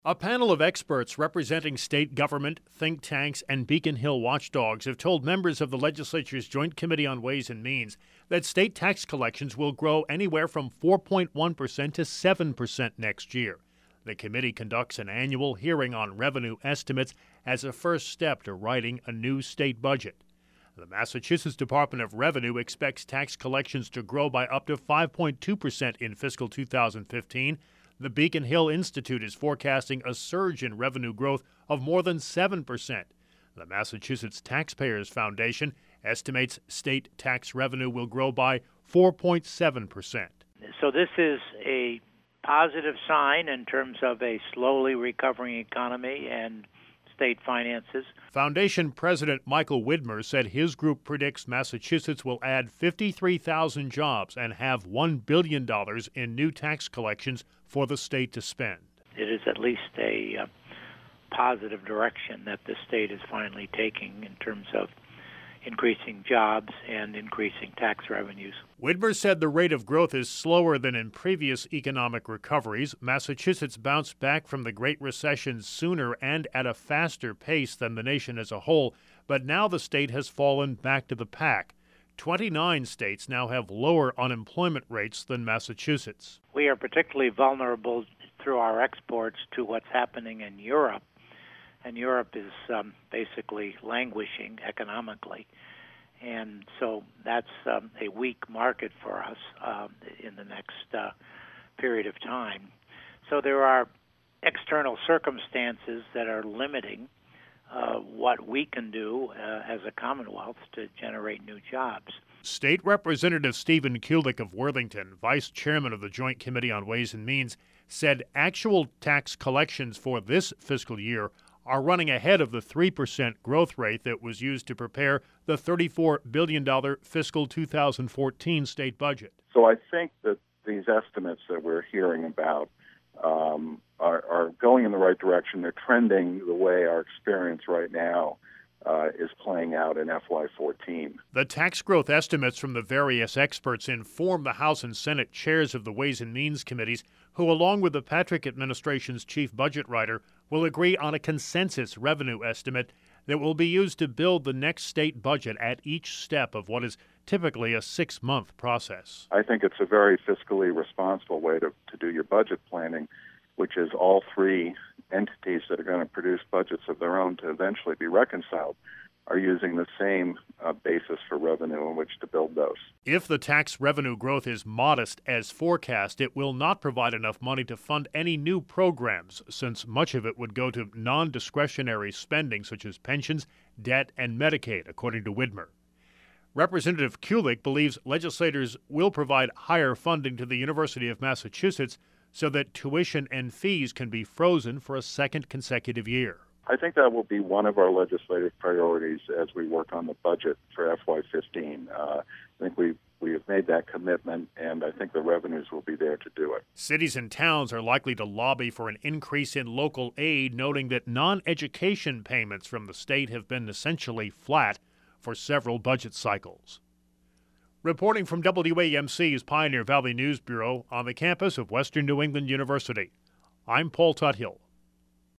A panel of experts representing state government, think tanks, and Beacon Hill watchdogs have told members of the legislature's Joint Committee on Ways and Means that state tax collections will grow anywhere from 4.1% to 7% next year. The committee conducts an annual hearing on revenue estimates as a first step to writing a new state budget. The Massachusetts Department of Revenue expects tax collections to grow by up to 5.2% in fiscal 2015. The Beacon Hill Institute is forecasting a surge in revenue growth of more than 7%. The Massachusetts Taxpayers Foundation estimates state tax revenue will grow by 4.7%. So this is a positive sign in terms of a slowly recovering economy and state finances. Foundation President Michael Widmer said his group predicts Massachusetts will add 53,000 jobs and have $1 billion in new tax collections for the state to spend. It is at least a positive direction that the state is finally taking in terms of increasing jobs and increasing tax revenues. Widmer said the rate of growth is slower than in previous economic recoveries. Massachusetts bounced back from the Great Recession sooner and at a faster pace than the nation as a whole, but now the state has fallen back to the pack. 29 states now have lower unemployment rates than Massachusetts. We are particularly vulnerable through our exports to what's happening in Europe. And Europe is basically languishing economically. And so that's a weak market for us in the next period of time. So there are external circumstances that are limiting what we can do as a Commonwealth to generate new jobs. State Representative Stephen Kulik of Worthington, Vice Chairman of the Joint Committee on Ways and Means, said actual tax collections for this fiscal year are running ahead of the 3% growth rate that was used to prepare the $34 billion fiscal 2014 state budget. So I think that these estimates that we're hearing about are going in the right direction. They're trending the way our experience right now is playing out in FY14. The tax growth estimates from the various experts inform the House and Senate chairs of the Ways and Means committees, who, along with the Patrick administration's chief budget writer, will agree on a consensus revenue estimate that will be used to build the next state budget at each step of what is typically a 6-month process. I think it's a very fiscally responsible way to do your budget planning, which is all three entities that are going to produce budgets of their own to eventually be reconciled are using the same basis for revenue in which to build those. If the tax revenue growth is modest as forecast, it will not provide enough money to fund any new programs, since much of it would go to non-discretionary spending such as pensions, debt, and Medicaid, according to Widmer. Representative Kulik believes legislators will provide higher funding to the University of Massachusetts so that tuition and fees can be frozen for a second consecutive year. I think that will be one of our legislative priorities as we work on the budget for FY15. I think we have made that commitment, and I think the revenues will be there to do it. Cities and towns are likely to lobby for an increase in local aid, noting that non-education payments from the state have been essentially flat for several budget cycles. Reporting from WAMC's Pioneer Valley News Bureau on the campus of Western New England University, I'm Paul Tuthill.